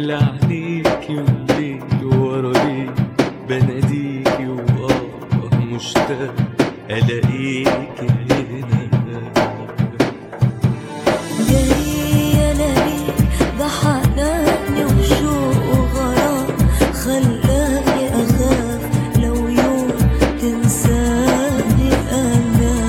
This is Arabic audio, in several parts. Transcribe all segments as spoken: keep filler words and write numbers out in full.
لعنيكي والليل ورا ليل بناديكي وآه مشتاق ألاقيكي هنا. جاي ألاقيك ده حناني وشوق وغرام خلاني أخاف لو يوم تنساني. أنا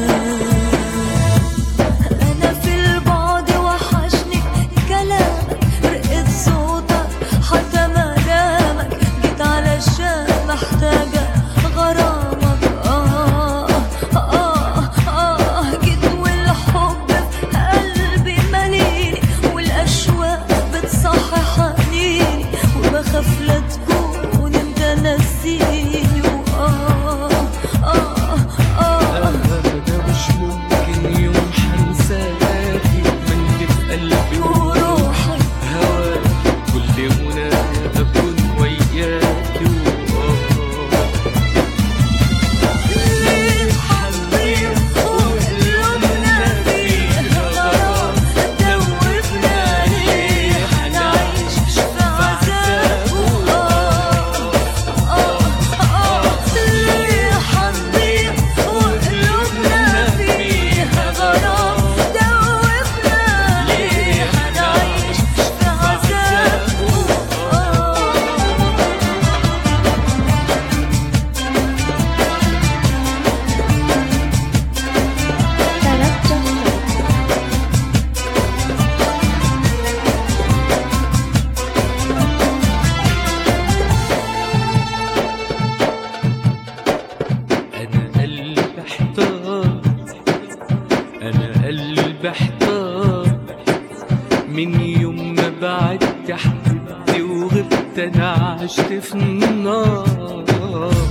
أنا في البعد وحشني كلامك رقة صوتك حتى ملامك جيت علشان محتاجة غرامك. آه آه آه جيت والحب في قلبي مليني والأشواق بتصحي حنيني وبخاف لا تكون انت ناسيني. وآه آه آه ده مش ممكن يوم حنساكي مني في قلبي وروحي هواكي كل منى أكون وياكي وآه ليه حنطير وقلوبنا فيه غرام دوبنا ليه حنعيش في عذاب. وآه آه آه ليه حنطير وقلوبنا فيه غرام دوبنا ليه حنعيش في عذاب. وآه أنا قلبي احتار أنا قلبي احتار من يوم ما بعدت حبيبتي وغبت أنا عشت في النار.